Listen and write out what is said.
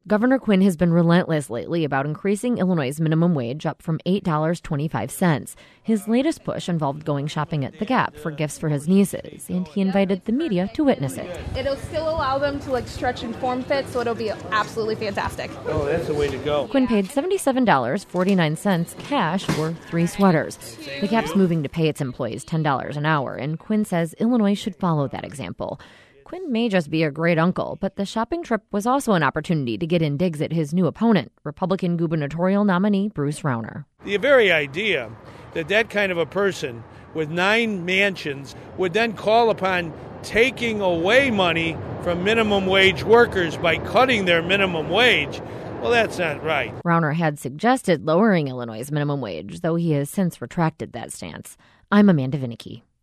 Governor Quinn has been relentless lately about increasing Illinois' minimum wage up from $8.25. His latest push involved going shopping at the Gap for gifts for his nieces, and he invited the media to witness it. It'll still allow them to stretch and form fit, so it'll be absolutely fantastic. Oh, that's the way to go. Quinn paid $77.49 cash for 3 sweaters. The Gap's moving to pay its employees $10 an hour, and Quinn says Illinois should follow that example. Quinn may just be a great uncle, but the shopping trip was also an opportunity to get in digs at his new opponent, Republican gubernatorial nominee Bruce Rauner. The very idea that kind of a person with 9 mansions would then call upon taking away money from minimum wage workers by cutting their minimum wage, well, that's not right. Rauner had suggested lowering Illinois' minimum wage, though he has since retracted that stance. I'm Amanda Vinicky.